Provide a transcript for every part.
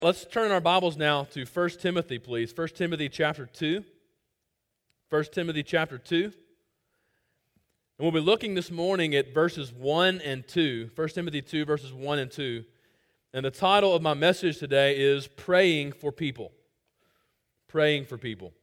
Let's turn our Bibles now to 1 Timothy, please. 1 Timothy chapter 2. 1 Timothy chapter 2. And we'll be looking this morning at verses 1 and 2. 1 Timothy 2, verses 1 and 2. And the title of my message today is Praying for People. Praying for People.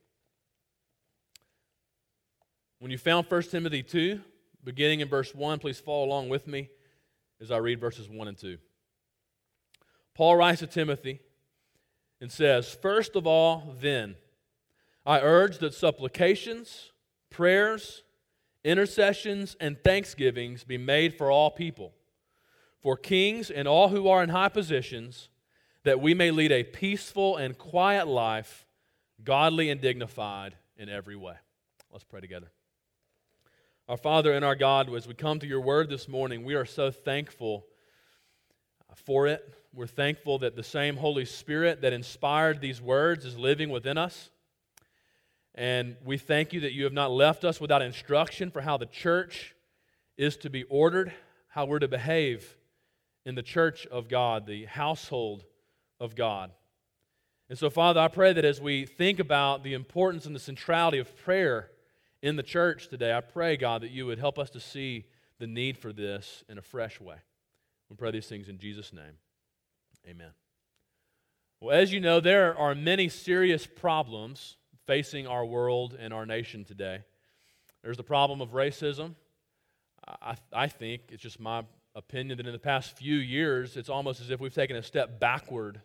When you found 1 Timothy 2, beginning in verse 1, please follow along with me as I read verses 1 and 2. Paul writes to Timothy and says, "First of all, then, I urge that supplications, prayers, intercessions, and thanksgivings be made for all people, for kings and all who are in high positions, that we may lead a peaceful and quiet life, godly and dignified in every way." Let's pray together. Our Father and our God, as we come to your word this morning, we are so thankful for it. We're thankful that the same Holy Spirit that inspired these words is living within us. And we thank you that you have not left us without instruction for how the church is to be ordered, how we're to behave in the church of God, the household of God. And so, Father, I pray that as we think about the importance and the centrality of prayer in the church today, I pray, God, that you would help us to see the need for this in a fresh way. We pray these things in Jesus' name. Amen. Well, as you know, there are many serious problems facing our world and our nation today. There's the problem of racism. I think, it's just my opinion, that in the past few years, it's almost as if we've taken a step backward,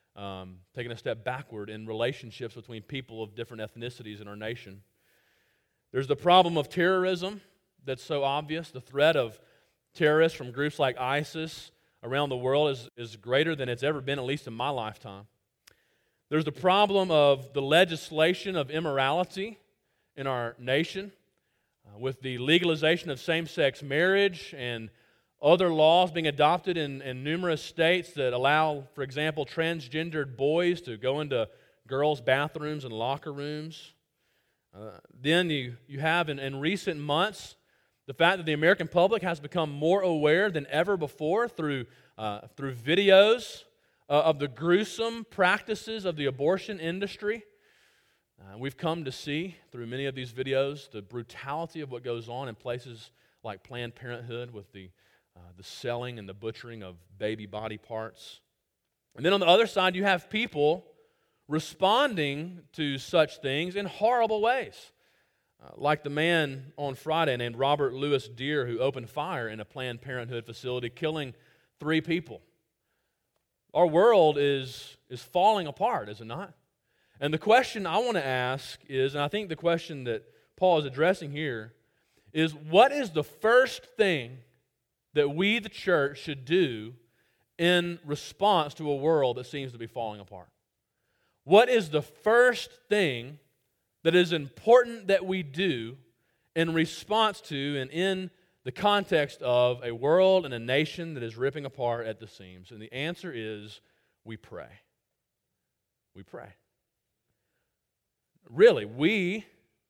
in relationships between people of different ethnicities in our nation. There's the problem of terrorism that's so obvious. The threat of terrorists from groups like ISIS around the world is greater than it's ever been, at least in my lifetime. There's the problem of the legislation of immorality in our nation, with the legalization of same-sex marriage and other laws being adopted in numerous states that allow, for example, transgendered boys to go into girls' bathrooms and locker rooms. Then you have in recent months the fact that the American public has become more aware than ever before through videos of the gruesome practices of the abortion industry. We've come to see through many of these videos the brutality of what goes on in places like Planned Parenthood with the selling and the butchering of baby body parts. And then on the other side, you have people responding to such things in horrible ways. Like the man on Friday named Robert Louis Deere, who opened fire in a Planned Parenthood facility, killing 3 people. Our world is falling apart, is it not? And the question I want to ask is, and I think the question that Paul is addressing here, is what is the first thing that we, the church, should do in response to a world that seems to be falling apart? What is the first thing that is important that we do in response to and in the context of a world and a nation that is ripping apart at the seams? And the answer is we pray. We pray. Really, we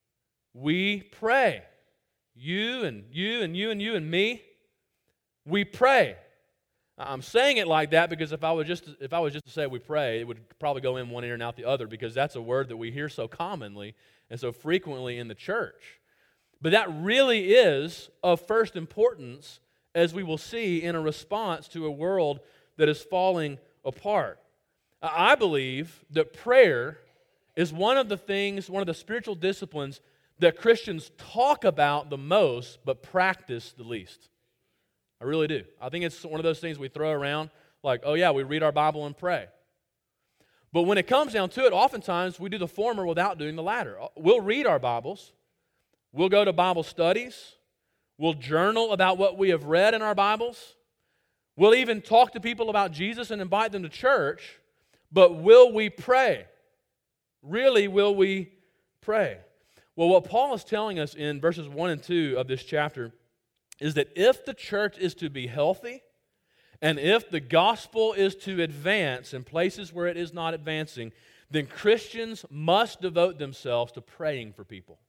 pray. You and you and you and you and me, we pray. I'm saying it like that because if I was just to say we pray, it would probably go in one ear and out the other, because that's a word that we hear so commonly and so frequently in the church. But that really is of first importance, as we will see, in a response to a world that is falling apart. I believe that prayer is one of the spiritual disciplines that Christians talk about the most but practice the least. I really do. I think it's one of those things we throw around like, oh yeah, we read our Bible and pray. But when it comes down to it, oftentimes we do the former without doing the latter. We'll read our Bibles. We'll go to Bible studies. We'll journal about what we have read in our Bibles. We'll even talk to people about Jesus and invite them to church. But will we pray? Really, will we pray? Well, what Paul is telling us in verses 1 and 2 of this chapter is that if the church is to be healthy, and if the gospel is to advance in places where it is not advancing, then Christians must devote themselves to praying for people.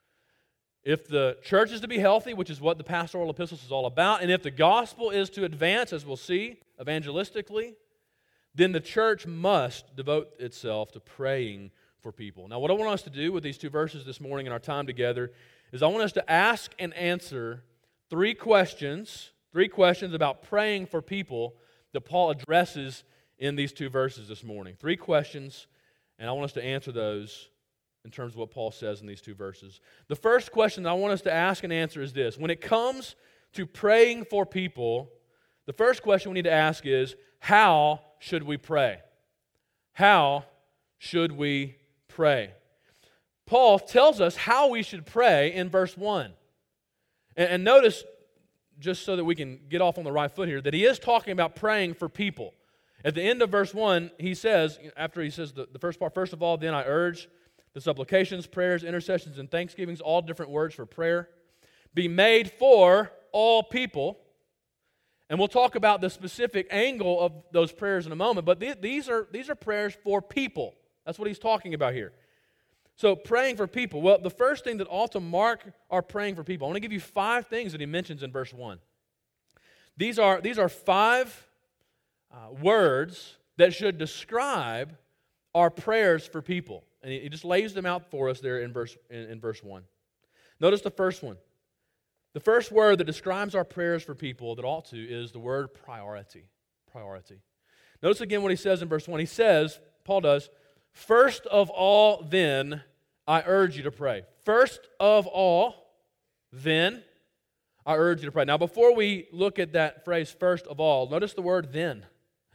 If the church is to be healthy, which is what the pastoral epistles is all about, and if the gospel is to advance, as we'll see, evangelistically, then the church must devote itself to praying for people. Now, what I want us to do with these two verses this morning in our time together is I want us to ask and answer three questions about praying for people that Paul addresses in these two verses this morning. Three questions, and I want us to answer those in terms of what Paul says in these two verses. The first question that I want us to ask and answer is this. When it comes to praying for people, the first question we need to ask is, how should we pray? How should we pray? Paul tells us how we should pray in verse 1. And notice, just so that we can get off on the right foot here, that he is talking about praying for people. At the end of verse 1, he says, after he says the first part, first of all, then I urge the supplications, prayers, intercessions, and thanksgivings, all different words for prayer, be made for all people. And we'll talk about the specific angle of those prayers in a moment, but these are prayers for people. That's what he's talking about here. So praying for people. Well, the first thing that ought to mark our praying for people, I want to give you 5 things that he mentions in verse 1. These are 5 words that should describe our prayers for people. And he just lays them out for us there in verse 1. Notice the first one. The first word that describes our prayers for people that ought to is the word priority. Priority. Notice again what he says in verse 1. He says, Paul does, first of all, then, I urge you to pray. First of all, then, I urge you to pray. Now, before we look at that phrase, first of all, notice the word then.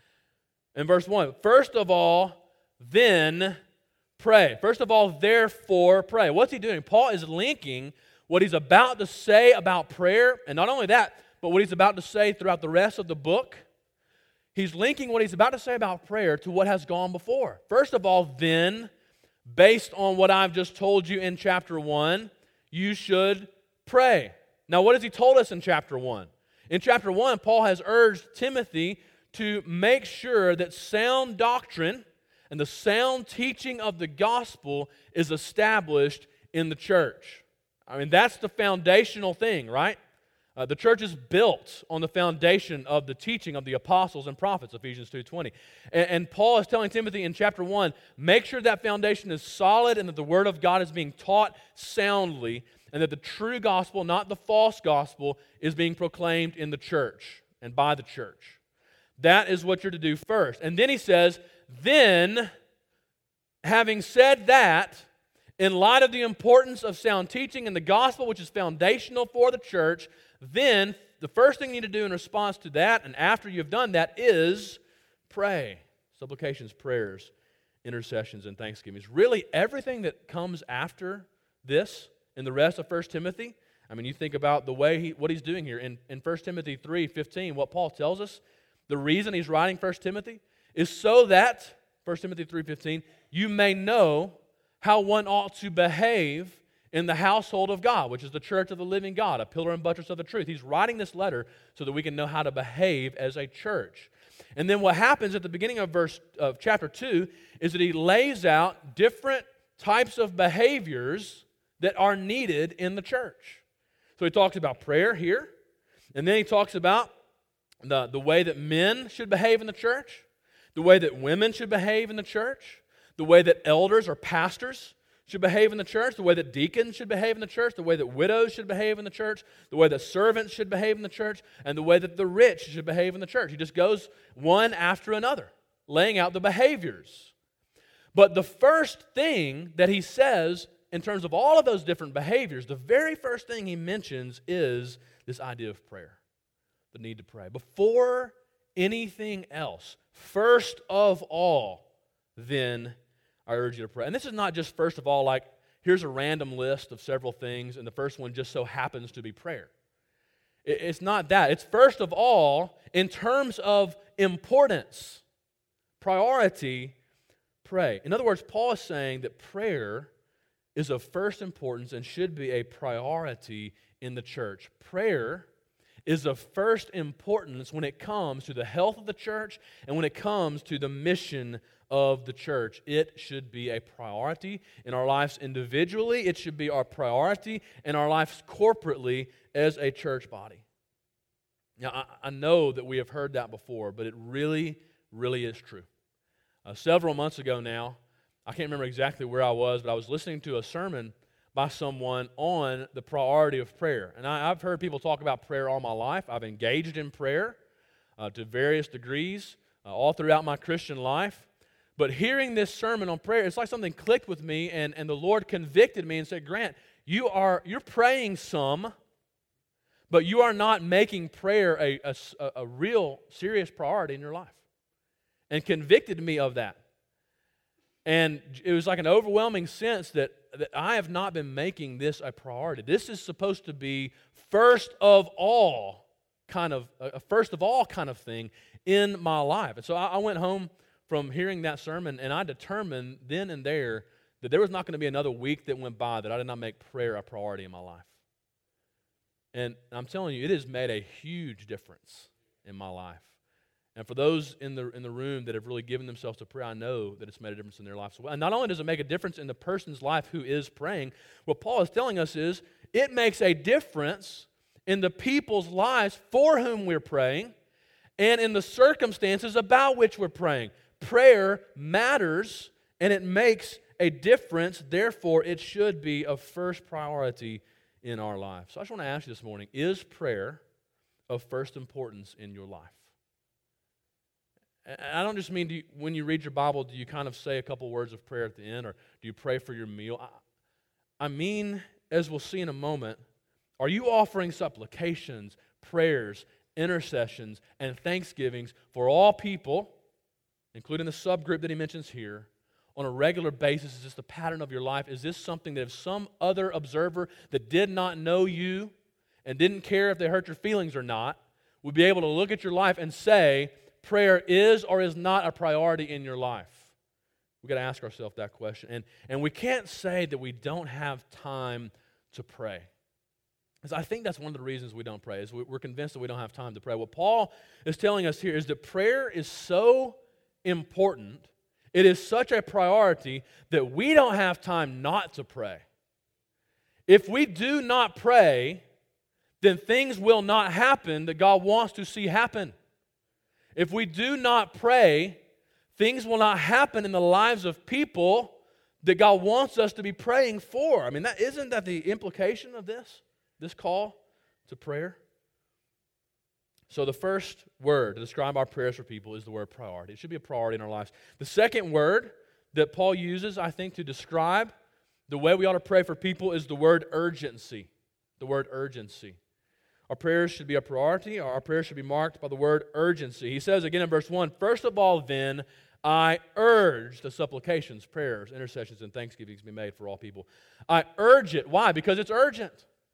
In verse 1, first of all, then, pray. First of all, therefore, pray. What's he doing? Paul is linking what he's about to say about prayer, and not only that, but what he's about to say throughout the rest of the book. He's linking what he's about to say about prayer to what has gone before. First of all, then, based on what I've just told you in chapter 1, you should pray. Now, what has he told us in chapter 1? In chapter 1, Paul has urged Timothy to make sure that sound doctrine and the sound teaching of the gospel is established in the church. I mean, that's the foundational thing, right? The church is built on the foundation of the teaching of the apostles and prophets, Ephesians 2:20. And Paul is telling Timothy in chapter 1, make sure that foundation is solid and that the Word of God is being taught soundly and that the true gospel, not the false gospel, is being proclaimed in the church and by the church. That is what you're to do first. And then he says, then, having said that, in light of the importance of sound teaching and the gospel, which is foundational for the church, then the first thing you need to do in response to that, and after you've done that, is pray. Supplications, prayers, intercessions, and thanksgivings. Really, everything that comes after this in the rest of 1 Timothy, I mean, you think about the way what he's doing here. In 1 Timothy 3:15, what Paul tells us, the reason he's writing 1 Timothy is so that, 1 Timothy 3:15, you may know how one ought to behave in the household of God, which is the church of the living God, a pillar and buttress of the truth. He's writing this letter so that we can know how to behave as a church. And then what happens at the beginning of chapter 2 is that he lays out different types of behaviors that are needed in the church. So he talks about prayer here, and then he talks about the way that men should behave in the church, the way that women should behave in the church, the way that elders or pastors should behave in the church, the way that deacons should behave in the church, the way that widows should behave in the church, the way that servants should behave in the church, and the way that the rich should behave in the church. He just goes one after another, laying out the behaviors. But the first thing that he says in terms of all of those different behaviors, the very first thing he mentions is this idea of prayer, the need to pray. Before anything else, first of all, then I urge you to pray. And this is not just first of all like, here's a random list of several things, and the first one just so happens to be prayer. It's not that. It's first of all, in terms of importance, priority, pray. In other words, Paul is saying that prayer is of first importance and should be a priority in the church. Prayer is of first importance when it comes to the health of the church and when it comes to the mission of the church. It should be a priority in our lives individually. It should be our priority in our lives corporately as a church body. Now, I know that we have heard that before, but it really, really is true. Several months ago now, I can't remember exactly where I was, but I was listening to a sermon by someone on the priority of prayer. And I've heard people talk about prayer all my life. I've engaged in prayer to various degrees all throughout my Christian life. But hearing this sermon on prayer, it's like something clicked with me, and the Lord convicted me and said, Grant, you're praying some, but you are not making prayer a real serious priority in your life. And convicted me of that. And it was like an overwhelming sense that I have not been making this a priority. This is supposed to be first of all kind of thing in my life. And so I went home from hearing that sermon, and I determined then and there that there was not going to be another week that went by that I did not make prayer a priority in my life. And I'm telling you, it has made a huge difference in my life. And for those in the room that have really given themselves to prayer, I know that it's made a difference in their lives as well. And not only does it make a difference in the person's life who is praying, what Paul is telling us is it makes a difference in the people's lives for whom we're praying and in the circumstances about which we're praying. Prayer matters, and it makes a difference. Therefore, it should be of first priority in our life. So I just want to ask you this morning, is prayer of first importance in your life? I don't just mean, when you read your Bible, do you kind of say a couple words of prayer at the end, or do you pray for your meal? I mean, as we'll see in a moment, are you offering supplications, prayers, intercessions, and thanksgivings for all people, including the subgroup that he mentions here, on a regular basis? Is this the pattern of your life? Is this something that if some other observer that did not know you and didn't care if they hurt your feelings or not would be able to look at your life and say, prayer is or is not a priority in your life? We've got to ask ourselves that question. And we can't say that we don't have time to pray. Because I think that's one of the reasons we don't pray, is we're convinced that we don't have time to pray. What Paul is telling us here is that prayer is so important, it is such a priority that we don't have time not to pray. If we do not pray, then things will not happen that God wants to see happen. If we do not pray, things will not happen in the lives of people that God wants us to be praying for. I mean, isn't that the implication of this call to prayer? So the first word to describe our prayers for people is the word priority. It should be a priority in our lives. The second word that Paul uses, I think, to describe the way we ought to pray for people is the word urgency. The word urgency. Our prayers should be a priority. Our prayers should be marked by the word urgency. He says again in verse 1, first of all then, I urge the supplications, prayers, intercessions, and thanksgivings be made for all people. I urge it. Why? Because it's urgent.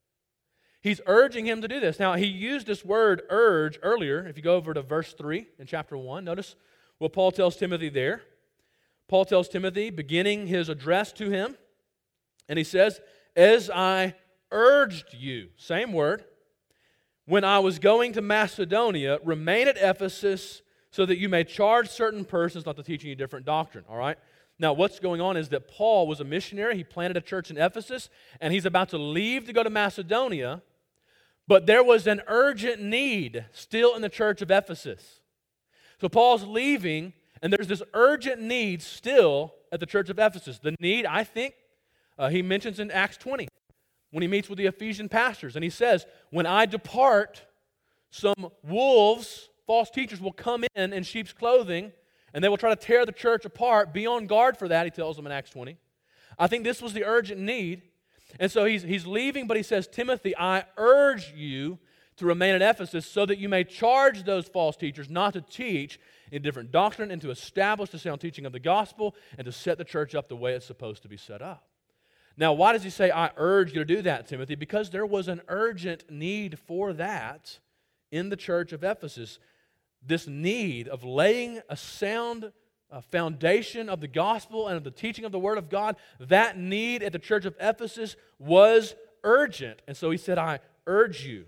He's urging him to do this. Now, he used this word urge earlier. If you go over to verse 3 in chapter 1, notice what Paul tells Timothy there. Paul tells Timothy, beginning his address to him, and he says, as I urged you, same word, when I was going to Macedonia, remain at Ephesus so that you may charge certain persons not to teach you different doctrine. All right? Now, what's going on is that Paul was a missionary. He planted a church in Ephesus, and he's about to leave to go to Macedonia, but there was an urgent need still in the church of Ephesus. So Paul's leaving, and there's this urgent need still at the church of Ephesus. The need, I think, he mentions in Acts 20. When he meets with the Ephesian pastors, and he says, when I depart, some wolves, false teachers, will come in sheep's clothing, and they will try to tear the church apart. Be on guard for that, he tells them in Acts 20. I think this was the urgent need. And so he's leaving, but he says, Timothy, I urge you to remain at Ephesus so that you may charge those false teachers not to teach in different doctrine and to establish the sound teaching of the gospel and to set the church up the way it's supposed to be set up. Now, why does he say, I urge you to do that, Timothy? Because there was an urgent need for that in the church of Ephesus. This need of laying a sound foundation of the gospel and of the teaching of the Word of God, that need at the church of Ephesus was urgent. And so he said, I urge you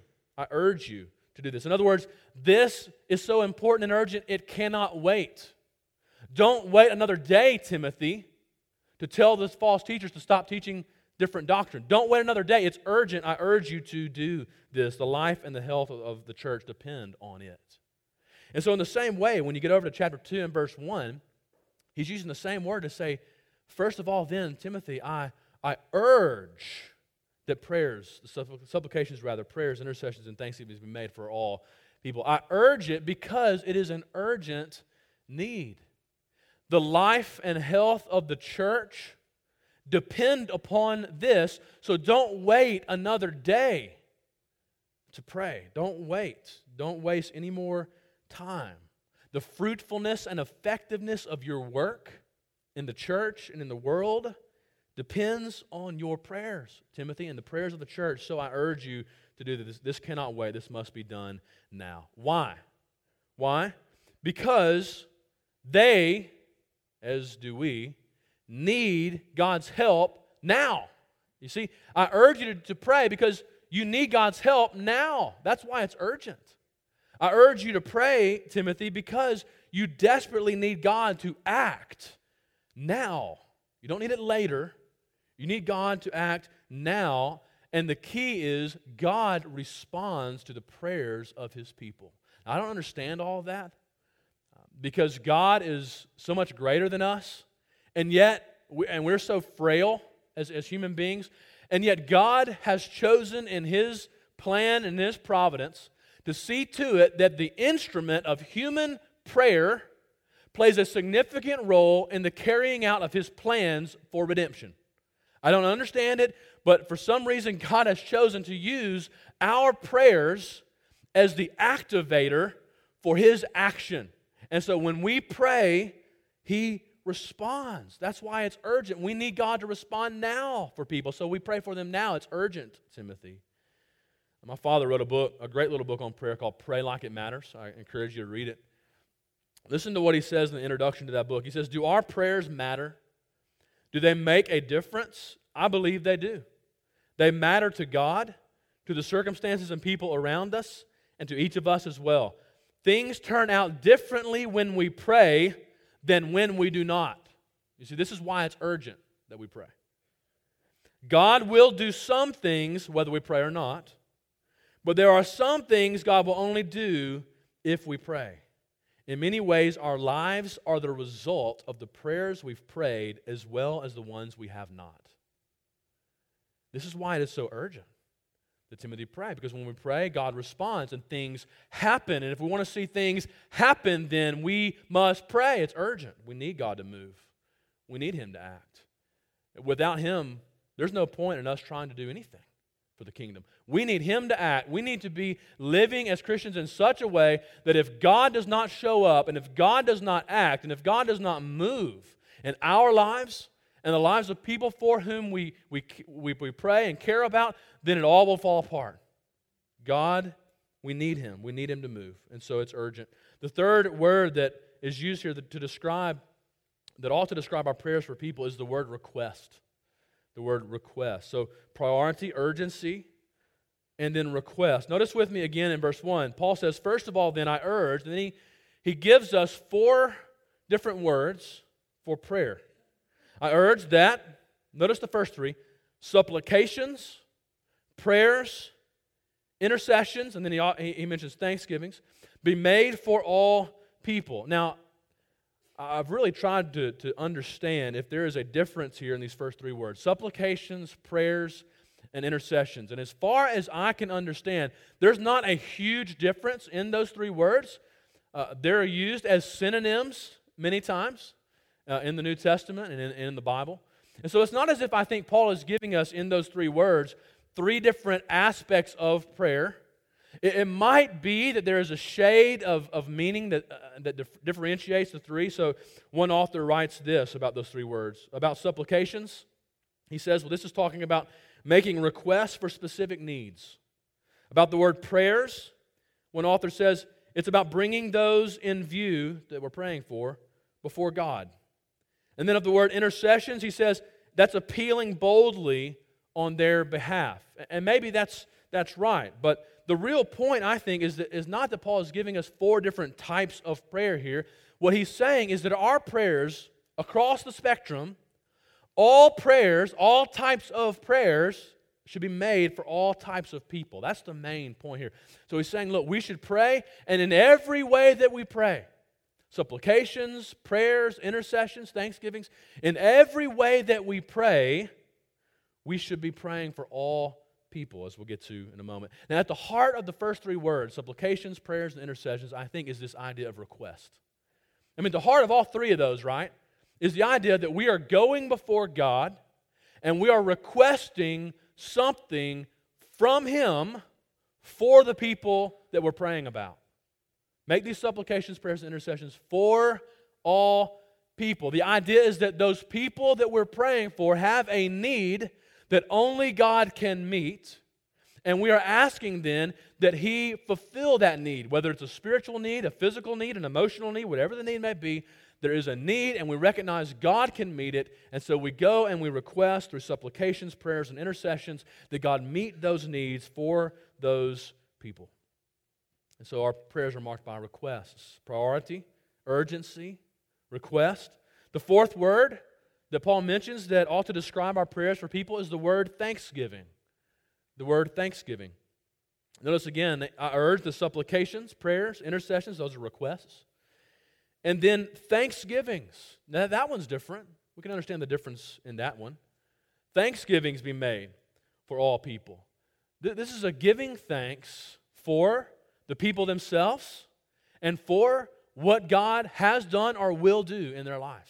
to do this. In other words, this is so important and urgent, it cannot wait. Don't wait another day, Timothy, to tell those false teachers to stop teaching different doctrine. Don't wait another day. It's urgent. I urge you to do this. The life and the health of the church depend on it. And so in the same way, when you get over to chapter 2 and verse 1, He's using the same word to say, first of all, then, Timothy, I urge that prayers, supplications rather, prayers, intercessions, and thanksgivings be made for all people. I urge it because it is an urgent need. The life and health of the church depend upon this, so don't wait another day to pray. Don't wait. Don't waste any more time. The fruitfulness and effectiveness of your work in the church and in the world depends on your prayers, Timothy, and the prayers of the church. So I urge you to do this. This cannot wait. This must be done now. Why? Why? Because they, as do we, need God's help now. You see, I urge you to pray because you need God's help now. That's why it's urgent. I urge you to pray, Timothy, because you desperately need God to act now. You don't need it later. You need God to act now. And the key is God responds to the prayers of His people. Now, I don't understand all of that because God is so much greater than us, and yet, we're so frail as human beings, and yet God has chosen in His plan and His providence to see to it that the instrument of human prayer plays a significant role in the carrying out of His plans for redemption. I don't understand it, but for some reason God has chosen to use our prayers as the activator for His action. And so when we pray, He responds. That's why it's urgent. We need God to respond now for people, so we pray for them now. It's urgent, Timothy. My father wrote a great little book on prayer called Pray Like It Matters. I encourage you to read it. Listen to what he says in the introduction to that book. He says, do our prayers matter? Do they make a difference? I believe they do. They matter to God, to the circumstances and people around us, and to each of us as well. Things turn out differently when we pray than when we do not. You see, this is why it's urgent that we pray. God will do some things whether we pray or not, but there are some things God will only do if we pray. In many ways, our lives are the result of the prayers we've prayed as well as the ones we have not. This is why it is so urgent that Timothy pray, because when we pray, God responds and things happen. And if we want to see things happen, then we must pray. It's urgent. We need God to move. We need Him to act. Without Him, there's no point in us trying to do anything for the kingdom. We need Him to act. We need to be living as Christians in such a way that if God does not show up, and if God does not act, and if God does not move in our lives and the lives of people for whom we pray and care about, then it all will fall apart. God, we need Him. We need Him to move. And so it's urgent. The third word that is used here that ought to describe our prayers for people is the word request. The word request. So priority, urgency, and then request. Notice with me again in verse 1. Paul says, first of all, then I urge, and then he gives us 4 different words for prayer. I urge that, notice the first 3, supplications, prayers, intercessions, and then he mentions thanksgivings, be made for all people. Now, I've really tried to understand if there is a difference here in these first 3 words. Supplications, prayers, and intercessions. And as far as I can understand, there's not a huge difference in those 3 words. They're used as synonyms many times in the New Testament and in the Bible. And so it's not as if I think Paul is giving us in those 3 words 3 different aspects of prayer. It might be that there is a shade of meaning that differentiates the 3. So one author writes this about those 3 words. About supplications, he says, well, this is talking about making requests for specific needs. About the word prayers, one author says, it's about bringing those in view that we're praying for before God. And then of the word intercessions, he says, that's appealing boldly on their behalf. And maybe that's right, but the real point, I think, is not that Paul is giving us 4 different types of prayer here. What he's saying is that our prayers across the spectrum, all prayers, all types of prayers should be made for all types of people. That's the main point here. So he's saying, look, we should pray, and in every way that we pray, supplications, prayers, intercessions, thanksgivings. In every way that we pray, we should be praying for all people, as we'll get to in a moment. Now, at the heart of the first three words, supplications, prayers, and intercessions, I think is this idea of request. I mean, the heart of all three of those, right, is the idea that we are going before God and we are requesting something from Him for the people that we're praying about. Make these supplications, prayers, and intercessions for all people. The idea is that those people that we're praying for have a need that only God can meet, and we are asking then that He fulfill that need, whether it's a spiritual need, a physical need, an emotional need, whatever the need may be. There is a need, and we recognize God can meet it, and so we go and we request through supplications, prayers, and intercessions that God meet those needs for those people. And so our prayers are marked by requests: priority, urgency, request. The fourth word that Paul mentions that ought to describe our prayers for people is the word thanksgiving. The word thanksgiving. Notice again, I urge the supplications, prayers, intercessions, those are requests. And then thanksgivings. Now that one's different. We can understand the difference in that one. Thanksgivings be made for all people. This is a giving thanks for the people themselves and for what God has done or will do in their lives.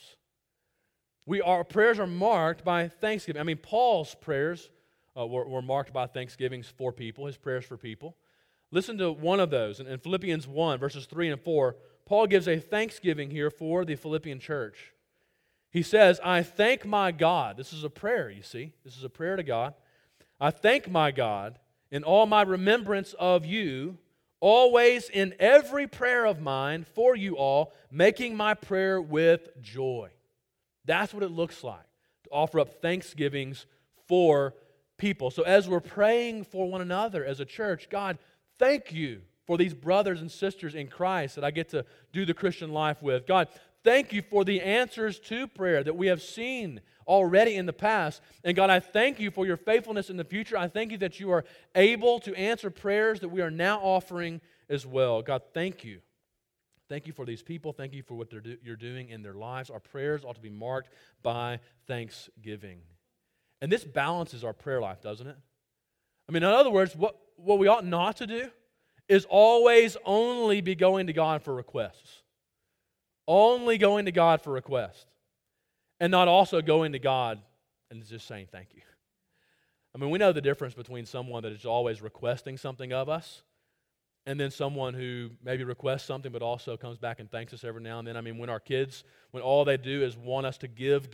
Our prayers are marked by thanksgiving. I mean, Paul's prayers were marked by thanksgivings for people, his prayers for people. Listen to one of those. In Philippians 1, verses 3 and 4, Paul gives a thanksgiving here for the Philippian church. He says, I thank my God. This is a prayer, you see. This is a prayer to God. I thank my God in all my remembrance of you, always in every prayer of mine for you all, making my prayer with joy. That's what it looks like, to offer up thanksgivings for people. So as we're praying for one another as a church, God, thank you for these brothers and sisters in Christ that I get to do the Christian life with. God, thank you for the answers to prayer that we have seen already in the past. And God, I thank you for your faithfulness in the future. I thank you that you are able to answer prayers that we are now offering as well. God, thank you. Thank you for these people. Thank you for what you're doing in their lives. Our prayers ought to be marked by thanksgiving. And this balances our prayer life, doesn't it? I mean, in other words, what we ought not to do is always only be going to God for requests. Only going to God for requests. And not also going to God and just saying thank you. I mean, we know the difference between someone that is always requesting something of us and then someone who maybe requests something but also comes back and thanks us every now and then. I mean, when our kids, when all they do is want us to give,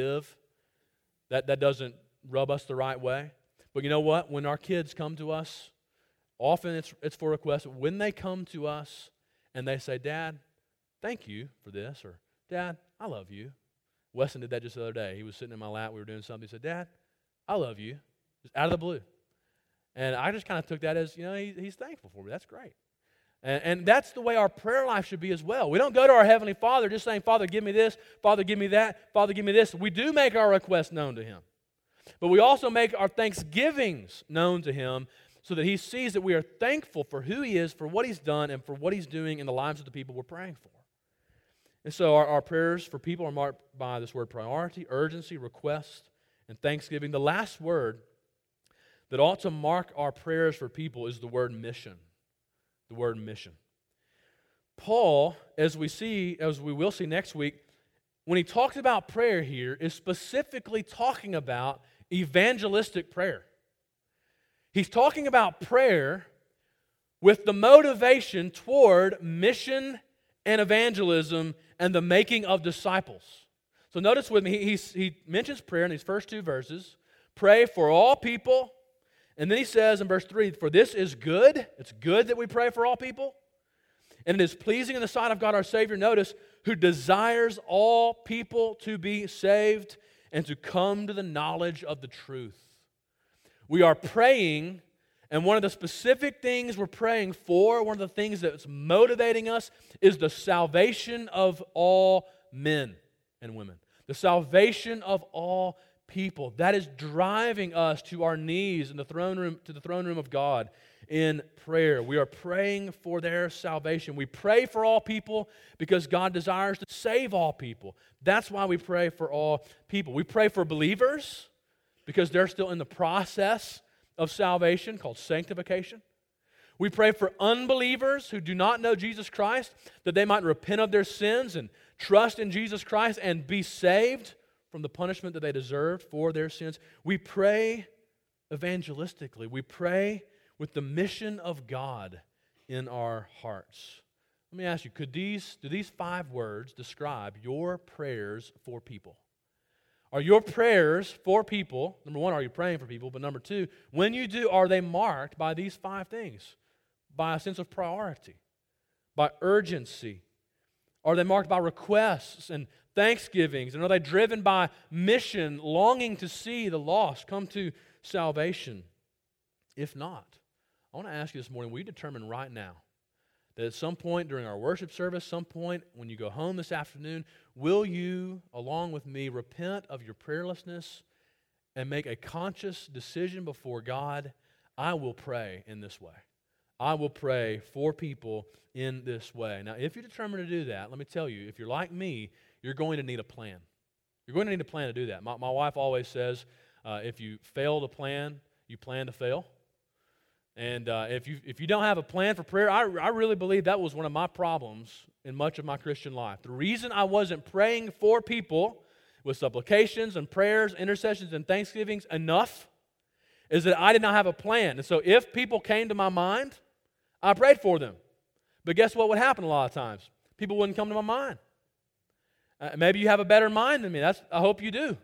that doesn't rub us the right way. But you know what? When our kids come to us, often it's for requests. When they come to us and they say, Dad, thank you for this, or Dad, I love you. Weston did that just the other day. He was sitting in my lap. We were doing something. He said, Dad, I love you. Just out of the blue. And I just kind of took that as, he's thankful for me. That's great. And that's the way our prayer life should be as well. We don't go to our Heavenly Father just saying, Father, give me this. Father, give me that. Father, give me this. We do make our requests known to Him. But we also make our thanksgivings known to Him so that He sees that we are thankful for who He is, for what He's done, and for what He's doing in the lives of the people we're praying for. And so our prayers for people are marked by this word priority, urgency, request, and thanksgiving. The last word that ought to mark our prayers for people is the word mission. The word mission. Paul, as we will see next week, when he talks about prayer here, is specifically talking about evangelistic prayer. He's talking about prayer with the motivation toward mission and evangelism and the making of disciples. So notice with me, he mentions prayer in these first two verses. Pray for all people. And then he says in verse 3, for this is good. It's good that we pray for all people. And it is pleasing in the sight of God our Savior, notice, who desires all people to be saved and to come to the knowledge of the truth. We are praying, and one of the specific things we're praying for, one of the things that's motivating us, is the salvation of all men and women. The salvation of all people. That is driving us to our knees in the throne room, to the throne room of God in prayer. We are praying for their salvation. We pray for all people because God desires to save all people. That's why we pray for all people. We pray for believers because they're still in the process of salvation called sanctification. We pray for unbelievers who do not know Jesus Christ, that they might repent of their sins and trust in Jesus Christ and be saved from the punishment that they deserved for their sins. We pray evangelistically. We pray with the mission of God in our hearts. Let me ask you, do these 5 words describe your prayers for people? Are your prayers for people, number 1, are you praying for people? But number 2, when you do, are they marked by these 5 things? By a sense of priority, by urgency? Are they marked by requests and thanksgivings? And are they driven by mission, longing to see the lost come to salvation? If not, I want to ask you this morning, will you determine right now that at some point during our worship service, some point when you go home this afternoon, will you, along with me, repent of your prayerlessness and make a conscious decision before God? I will pray in this way. I will pray for people in this way. Now, if you determine to do that, let me tell you, if you're like me, you're going to need a plan. You're going to need a plan to do that. My wife always says, if you fail to plan, you plan to fail. And if you don't have a plan for prayer, I really believe that was one of my problems in much of my Christian life. The reason I wasn't praying for people with supplications and prayers, intercessions and thanksgivings enough is that I did not have a plan. And so if people came to my mind, I prayed for them. But guess what would happen a lot of times? People wouldn't come to my mind. Maybe you have a better mind than me. I hope you do.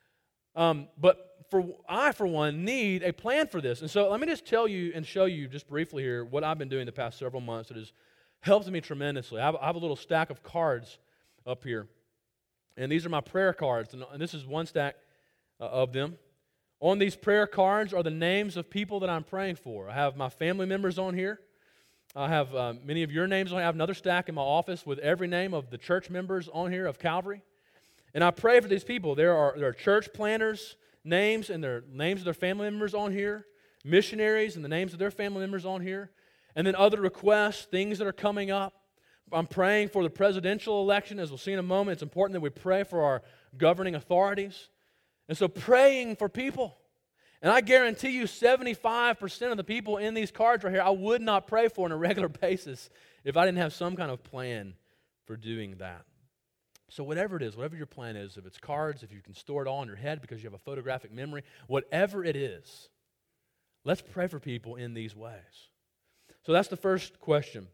But I, for one, need a plan for this. And so let me just tell you and show you just briefly here what I've been doing the past several months that has helped me tremendously. I have a little stack of cards up here. And these are my prayer cards. And this is one stack of them. On these prayer cards are the names of people that I'm praying for. I have my family members on here. I have many of your names on here. I have another stack in my office with every name of the church members on here of Calvary. And I pray for these people. There are church planners' names and their names of their family members on here, missionaries and the names of their family members on here, and then other requests, things that are coming up. I'm praying for the presidential election. As we'll see in a moment, it's important that we pray for our governing authorities. And so praying for people. And I guarantee you 75% of the people in these cards right here, I would not pray for on a regular basis if I didn't have some kind of plan for doing that. So whatever it is, whatever your plan is, if it's cards, if you can store it all in your head because you have a photographic memory, whatever it is, let's pray for people in these ways. So that's the first question.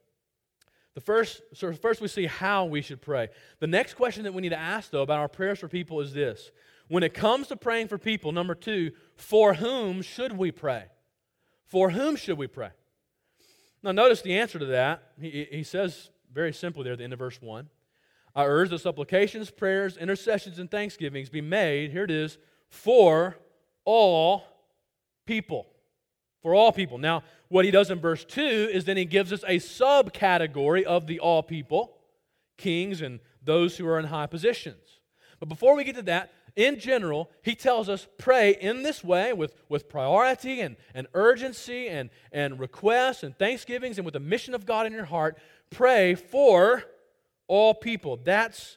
First we see how we should pray. The next question that we need to ask, though, about our prayers for people is this. When it comes to praying for people, number 2, for whom should we pray? For whom should we pray? Now notice the answer to that. He says very simply there at the end of verse 1, I urge that supplications, prayers, intercessions, and thanksgivings be made, here it is, for all people. For all people. Now, what he does in verse 2 is then he gives us a subcategory of the all people, kings and those who are in high positions. But before we get to that, in general, he tells us pray in this way with priority and urgency and requests and thanksgivings and with the mission of God in your heart. Pray for all people. That's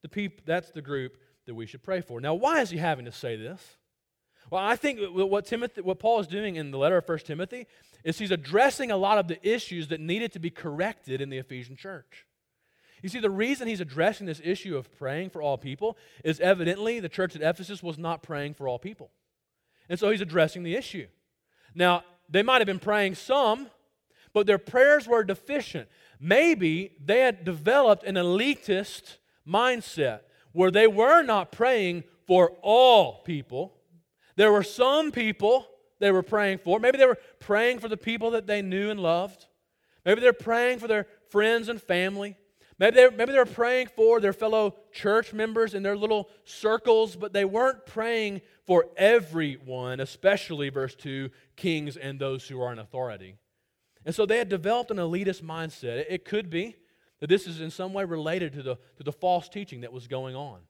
the group that we should pray for. Now, why is he having to say this? Well, I think what Paul is doing in the letter of 1 Timothy is he's addressing a lot of the issues that needed to be corrected in the Ephesian church. You see, the reason he's addressing this issue of praying for all people is evidently the church at Ephesus was not praying for all people. And so he's addressing the issue. Now, they might have been praying some, but their prayers were deficient. Maybe they had developed an elitist mindset where they were not praying for all people. There were some people they were praying for. Maybe they were praying for the people that they knew and loved. Maybe they're praying for their friends and family. Maybe they're praying for their fellow church members in their little circles, but they weren't praying for everyone, especially, verse 2, kings and those who are in authority. And so they had developed an elitist mindset. It could be that this is in some way related to the false teaching that was going on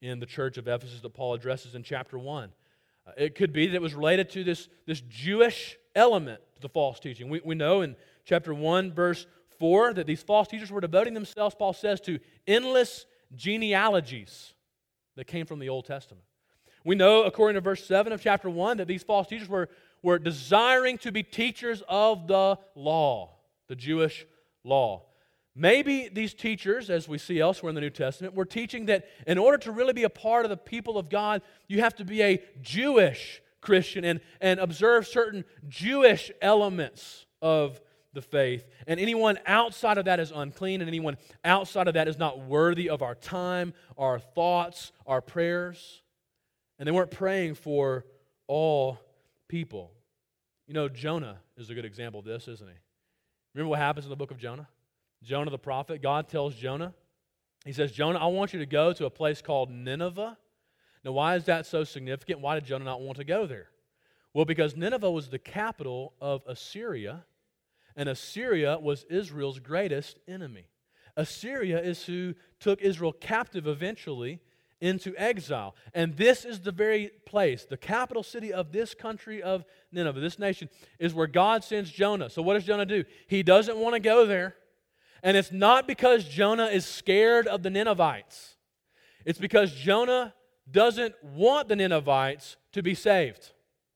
in the church of Ephesus that Paul addresses in chapter 1. It could be that it was related to this Jewish element to the false teaching. We know in chapter 1, verse 4, that these false teachers were devoting themselves, Paul says, to endless genealogies that came from the Old Testament. We know, according to verse 7 of chapter 1, that these false teachers were desiring to be teachers of the law, the Jewish law. Maybe these teachers, as we see elsewhere in the New Testament, were teaching that in order to really be a part of the people of God, you have to be a Jewish Christian and observe certain Jewish elements of the faith. And anyone outside of that is unclean, and anyone outside of that is not worthy of our time, our thoughts, our prayers. And they weren't praying for all people. You know, Jonah is a good example of this, isn't he? Remember what happens in the book of Jonah? Jonah the prophet, God tells Jonah, he says, Jonah, I want you to go to a place called Nineveh. Now, why is that so significant? Why did Jonah not want to go there? Well, because Nineveh was the capital of Assyria, and Assyria was Israel's greatest enemy. Assyria is who took Israel captive eventually into exile. And this is the very place, the capital city of this country of Nineveh, this nation, is where God sends Jonah. So what does Jonah do? He doesn't want to go there. And it's not because Jonah is scared of the Ninevites. It's because Jonah doesn't want the Ninevites to be saved.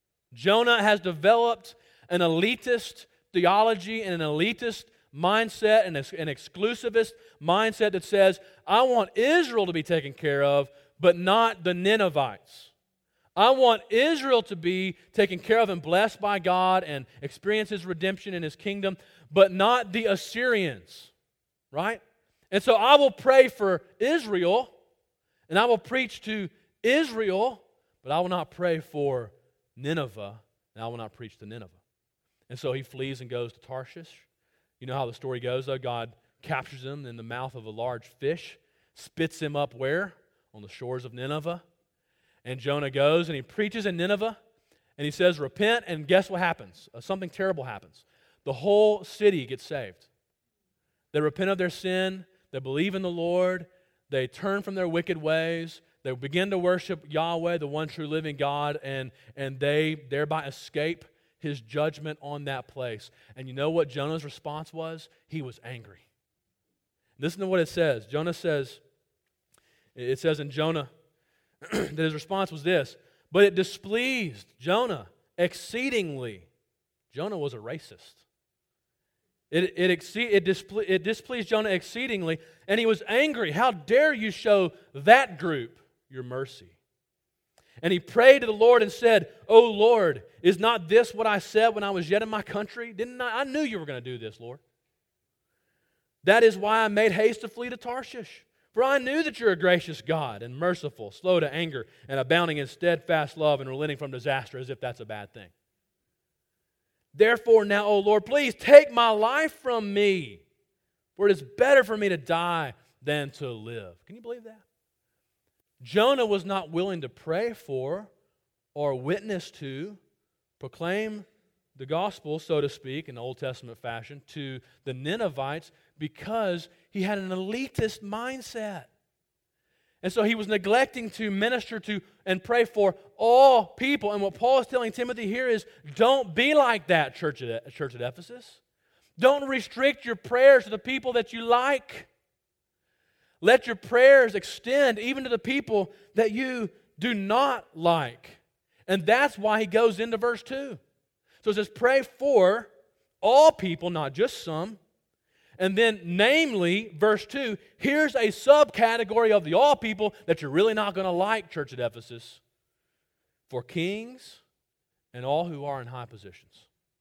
Jonah has developed an elitist theology and an elitist mindset and an exclusivist mindset that says, I want Israel to be taken care of, but not the Ninevites. I want Israel to be taken care of and blessed by God and experience His redemption in His kingdom, but not the Assyrians. Right? And so I will pray for Israel, and I will preach to Israel, but I will not pray for Nineveh, and I will not preach to Nineveh. And so he flees and goes to Tarshish. You know how the story goes, though. God captures him in the mouth of a large fish, spits him up where? On the shores of Nineveh. And Jonah goes and he preaches in Nineveh, and he says, repent, and guess what happens? Something terrible happens. The whole city gets saved. They repent of their sin, they believe in the Lord, they turn from their wicked ways, they begin to worship Yahweh, the one true living God, and they thereby escape His judgment on that place. And you know what Jonah's response was? He was angry. Listen to what it says. It says in Jonah that his response was this, but it displeased Jonah exceedingly. Jonah was a racist. It displeased Jonah exceedingly, and he was angry. How dare you show that group your mercy? And he prayed to the Lord and said, O Lord, is not this what I said when I was yet in my country? Didn't I knew you were going to do this, Lord. That is why I made haste to flee to Tarshish. For I knew that you're a gracious God and merciful, slow to anger, and abounding in steadfast love and relenting from disaster, as if that's a bad thing. Therefore now, O Lord, please take my life from me, for it is better for me to die than to live. Can you believe that? Jonah was not willing to pray for or witness to, proclaim the gospel, so to speak, in Old Testament fashion, to the Ninevites because he had an elitist mindset. And so he was neglecting to minister to and pray for all people. And what Paul is telling Timothy here is, don't be like that, church at Ephesus. Don't restrict your prayers to the people that you like. Let your prayers extend even to the people that you do not like. And that's why he goes into verse 2. So it says, pray for all people, not just some. And then, namely, verse 2, here's a subcategory of the all people that you're really not going to like, church at Ephesus. For kings and all who are in high positions.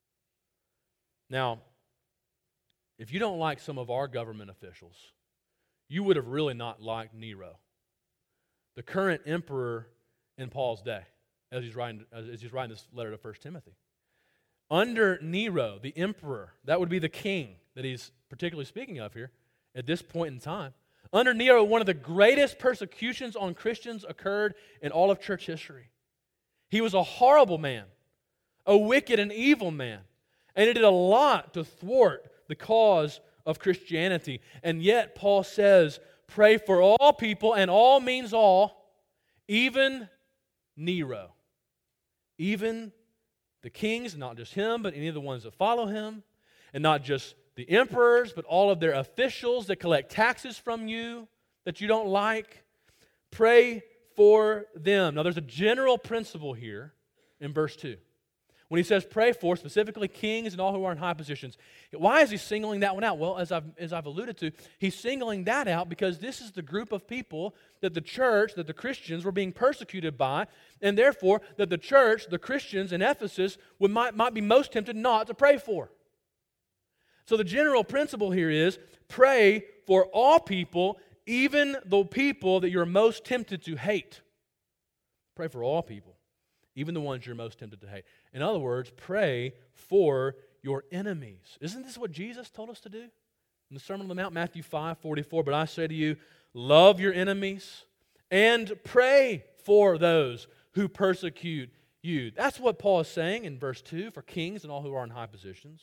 Now, if you don't like some of our government officials, you would have really not liked Nero, the current emperor in Paul's day, as he's writing this letter to 1 Timothy. Under Nero, the emperor, that would be the king that he's particularly speaking of here at this point in time. Under Nero, one of the greatest persecutions on Christians occurred in all of church history. He was a horrible man, a wicked and evil man, and he did a lot to thwart the cause of Christianity. And yet, Paul says, pray for all people, and all means all, even Nero, even the kings, not just him, but any of the ones that follow him, and not just the emperors, but all of their officials that collect taxes from you that you don't like. Pray for them. Now, there's a general principle here in verse 2. When he says pray for, specifically kings and all who are in high positions, why is he singling that one out? Well, as I've alluded to, he's singling that out because this is the group of people that the church, that the Christians were being persecuted by, and therefore that the church, the Christians in Ephesus, might be most tempted not to pray for. So the general principle here is pray for all people, even the people that you're most tempted to hate. Pray for all people, even the ones you're most tempted to hate. In other words, pray for your enemies. Isn't this what Jesus told us to do? In the Sermon on the Mount, Matthew 5:44, but I say to you, love your enemies and pray for those who persecute you. That's what Paul is saying in verse 2 for kings and all who are in high positions.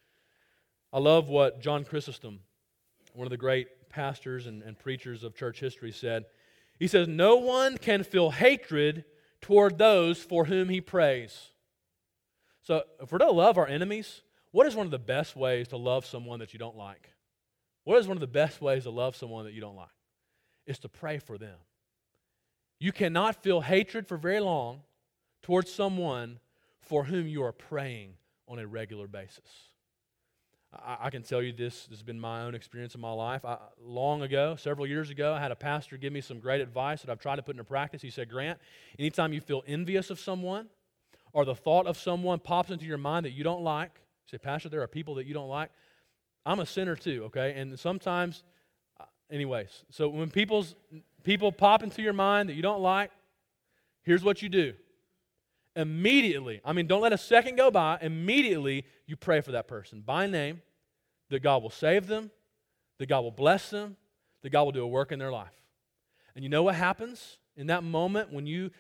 I love what John Chrysostom, one of the great pastors and preachers of church history, said. He says, no one can feel hatred toward those for whom he prays. So if we're to love our enemies, what is one of the best ways to love someone that you don't like? What is one of the best ways to love someone that you don't like? It's to pray for them. You cannot feel hatred for very long towards someone for whom you are praying on a regular basis. I can tell you this has been my own experience in my life. Long ago, several years ago, I had a pastor give me some great advice that I've tried to put into practice. He said, Grant, anytime you feel envious of someone or the thought of someone pops into your mind that you don't like, you say, Pastor, there are people that you don't like. I'm a sinner too, okay? And sometimes, anyways, so when people pop into your mind that you don't like, here's what you do. Immediately, don't let a second go by, immediately you pray for that person by name, that God will save them, that God will bless them, that God will do a work in their life. And you know what happens in that moment when you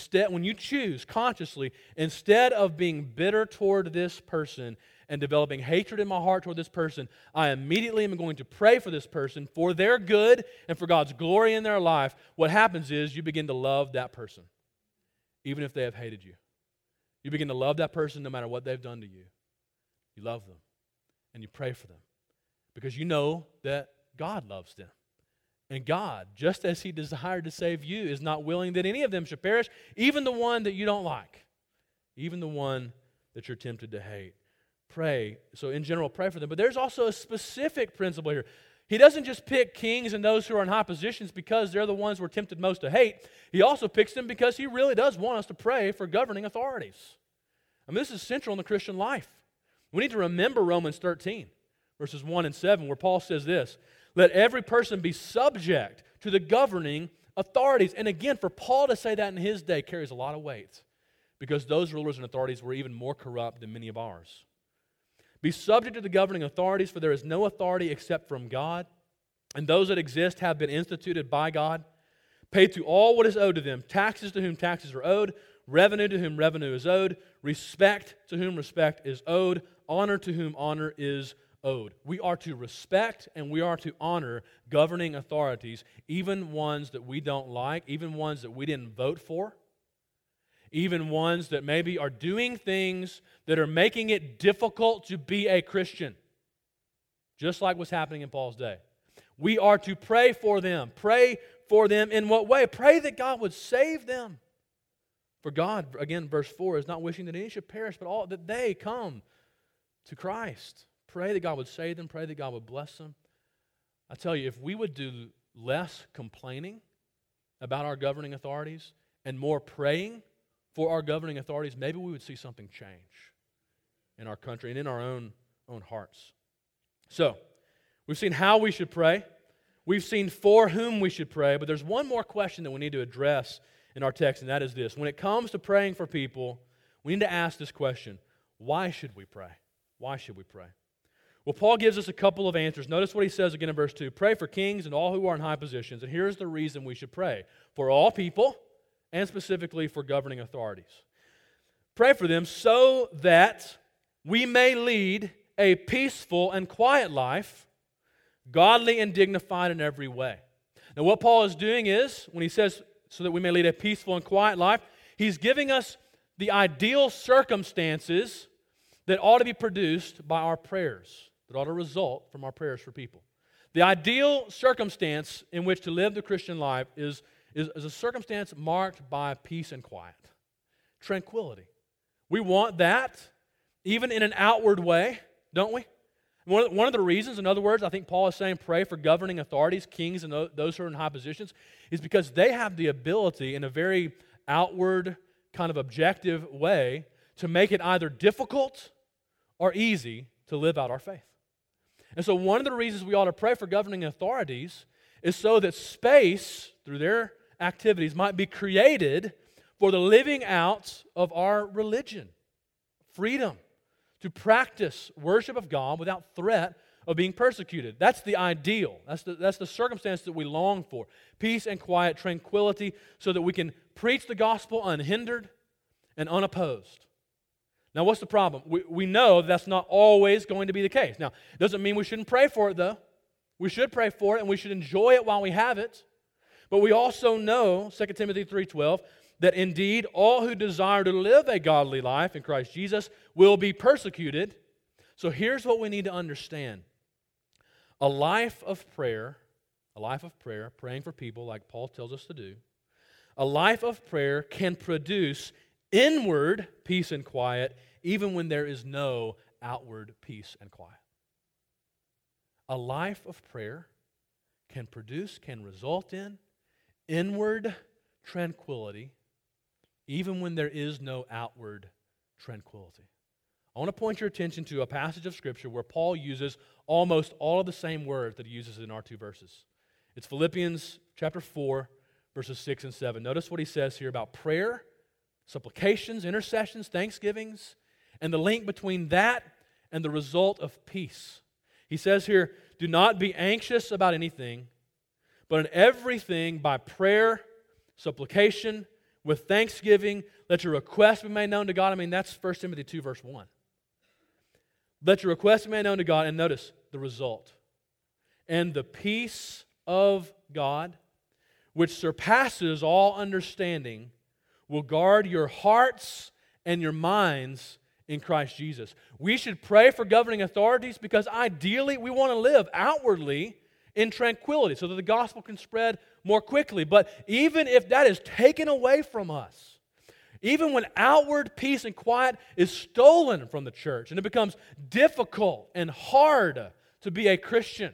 choose consciously, instead of being bitter toward this person and developing hatred in my heart toward this person, I immediately am going to pray for this person for their good and for God's glory in their life. What happens is you begin to love that person, even if they have hated you. You begin to love that person no matter what they've done to you. You love them and you pray for them because you know that God loves them. And God, just as He desired to save you, is not willing that any of them should perish, even the one that you don't like, even the one that you're tempted to hate. Pray. So in general, pray for them. But there's also a specific principle here. He doesn't just pick kings and those who are in high positions because they're the ones we're tempted most to hate. He also picks them because He really does want us to pray for governing authorities. This is central in the Christian life. We need to remember Romans 13, verses 1 and 7, where Paul says this, let every person be subject to the governing authorities. And again, for Paul to say that in his day carries a lot of weight because those rulers and authorities were even more corrupt than many of ours. Be subject to the governing authorities, for there is no authority except from God, and those that exist have been instituted by God. Pay to all what is owed to them, taxes to whom taxes are owed, revenue to whom revenue is owed, respect to whom respect is owed, honor to whom honor is owed. We are to respect and we are to honor governing authorities, even ones that we don't like, even ones that we didn't vote for, even ones that maybe are doing things that are making it difficult to be a Christian, just like what's happening in Paul's day. We are to pray for them. Pray for them in what way? Pray that God would save them. For God, again, verse 4, is not wishing that any should perish, but all that they come to Christ. Pray that God would save them. Pray that God would bless them. I tell you, if we would do less complaining about our governing authorities and more praying for our governing authorities, maybe we would see something change in our country and in our own hearts. So, we've seen how we should pray. We've seen for whom we should pray, but there's one more question that we need to address in our text, and that is this. When it comes to praying for people, we need to ask this question: why should we pray? Why should we pray? Well, Paul gives us a couple of answers. Notice what he says again in verse 2. Pray for kings and all who are in high positions. And here's the reason we should pray: for all people, and specifically for governing authorities. Pray for them so that we may lead a peaceful and quiet life, godly and dignified in every way. Now, what Paul is doing is, when he says so that we may lead a peaceful and quiet life. He's giving us the ideal circumstances that ought to be produced by our prayers, that ought to result from our prayers for people. The ideal circumstance in which to live the Christian life is a circumstance marked by peace and quiet, tranquility. We want that even in an outward way, don't we? One of the reasons, in other words, I think Paul is saying pray for governing authorities, kings, and those who are in high positions, is because they have the ability in a very outward, kind of objective way to make it either difficult or easy to live out our faith. And so one of the reasons we ought to pray for governing authorities is so that space, through their activities, might be created for the living out of our religion, freedom to practice worship of God without threat of being persecuted. That's the ideal. That's the circumstance that we long for. Peace and quiet, tranquility, so that we can preach the gospel unhindered and unopposed. Now, what's the problem? We know that's not always going to be the case. Now, it doesn't mean we shouldn't pray for it, though. We should pray for it, and we should enjoy it while we have it. But we also know, 2 Timothy 3:12, that indeed all who desire to live a godly life in Christ Jesus will be persecuted. So here's what we need to understand. A life of prayer, praying for people like Paul tells us to do, a life of prayer can produce inward peace and quiet even when there is no outward peace and quiet. A life of prayer can result in inward tranquility even when there is no outward tranquility. I want to point your attention to a passage of Scripture where Paul uses almost all of the same words that he uses in our two verses. It's Philippians chapter 4, verses 6 and 7. Notice what he says here about prayer, supplications, intercessions, thanksgivings, and the link between that and the result of peace. He says here, do not be anxious about anything, but in everything by prayer, supplication, with thanksgiving, let your requests be made known to God. I mean, that's 1 Timothy 2, verse 1. Let your requests be made known to God, and notice the result. And the peace of God, which surpasses all understanding, will guard your hearts and your minds in Christ Jesus. We should pray for governing authorities because ideally we want to live outwardly in tranquility so that the gospel can spread more quickly. But even if that is taken away from us, even when outward peace and quiet is stolen from the church and it becomes difficult and hard to be a Christian,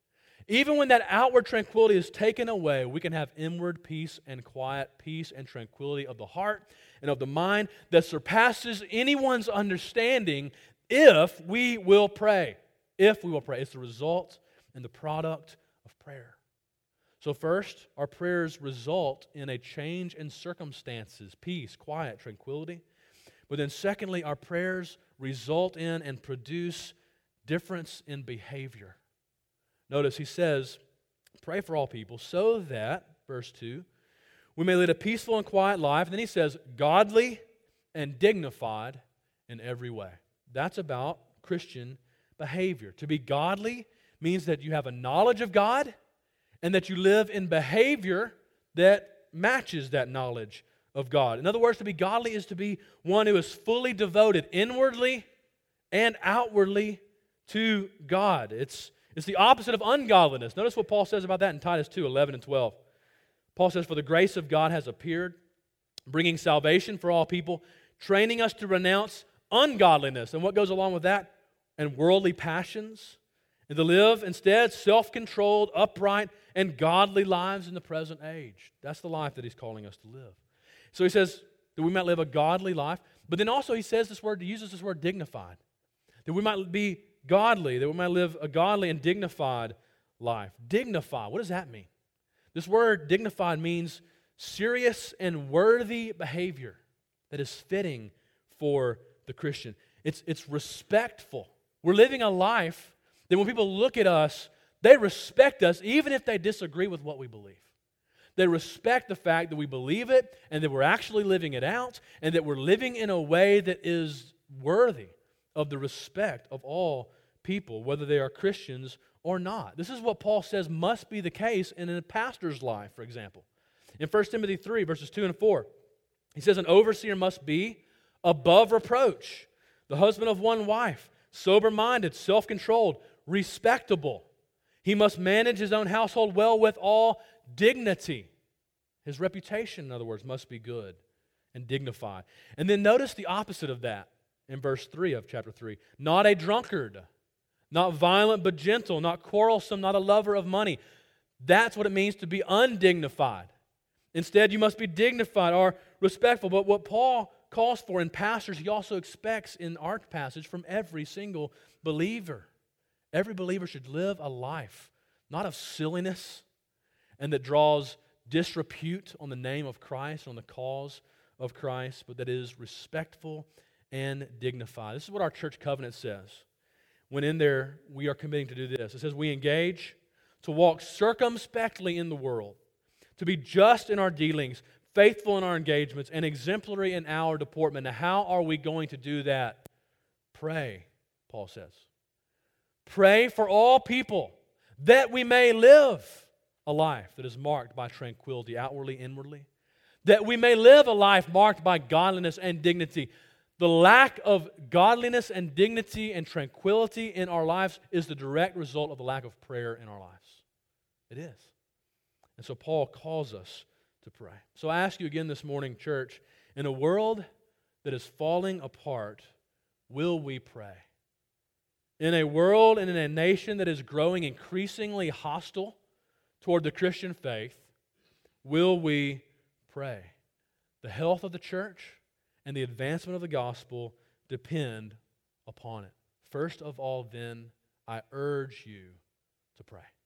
even when that outward tranquility is taken away, we can have inward peace and quiet, peace and tranquility of the heart and of the mind that surpasses anyone's understanding if we will pray. If we will pray. It's the result and the product of prayer. So first, our prayers result in a change in circumstances, peace, quiet, tranquility. But then secondly, our prayers result in and produce difference in behavior. Notice he says, pray for all people so that, verse 2, we may lead a peaceful and quiet life. And then he says, godly and dignified in every way. That's about Christian behavior. To be godly means that you have a knowledge of God and that you live in behavior that matches that knowledge of God. In other words, to be godly is to be one who is fully devoted inwardly and outwardly to God. It's the opposite of ungodliness. Notice what Paul says about that in Titus 2, 11 and 12. Paul says, for the grace of God has appeared, bringing salvation for all people, training us to renounce ungodliness. And what goes along with that? And worldly passions, and to live instead self-controlled, upright, and godly lives in the present age. That's the life that he's calling us to live. So he says that we might live a godly life, but then also he says he uses this word dignified. That we might be godly, that we might live a godly and dignified life. Dignified, what does that mean? This word dignified means serious and worthy behavior that is fitting for the Christian. It's respectful. We're living a life that when people look at us, they respect us even if they disagree with what we believe. They respect the fact that we believe it and that we're actually living it out and that we're living in a way that is worthy of the respect of all people, whether they are Christians or not. This is what Paul says must be the case in a pastor's life, for example. In 1 Timothy 3, verses 2 and 4, he says, an overseer must be above reproach, the husband of one wife, sober-minded, self-controlled, respectable. He must manage his own household well with all dignity. His reputation, in other words, must be good and dignified. And then notice the opposite of that in verse 3 of chapter 3. Not a drunkard, not violent but gentle, not quarrelsome, not a lover of money. That's what it means to be undignified. Instead, you must be dignified or respectful. But what Paul calls for in pastors, he also expects in our passage from every single believer. Every believer should live a life, not of silliness, and that draws disrepute on the name of Christ, on the cause of Christ, but that is respectful and dignified. This is what our church covenant says. When in there, we are committing to do this. It says we engage to walk circumspectly in the world, to be just in our dealings, faithful in our engagements, and exemplary in our deportment. Now, how are we going to do that? Pray, Paul says. Pray for all people, that we may live a life that is marked by tranquility, outwardly, inwardly. That we may live a life marked by godliness and dignity. The lack of godliness and dignity and tranquility in our lives is the direct result of the lack of prayer in our lives. It is. And so Paul calls us to pray. So I ask you again this morning, church, in a world that is falling apart, will we pray? In a world and in a nation that is growing increasingly hostile toward the Christian faith, will we pray? The health of the church and the advancement of the gospel depend upon it. First of all, then, I urge you to pray.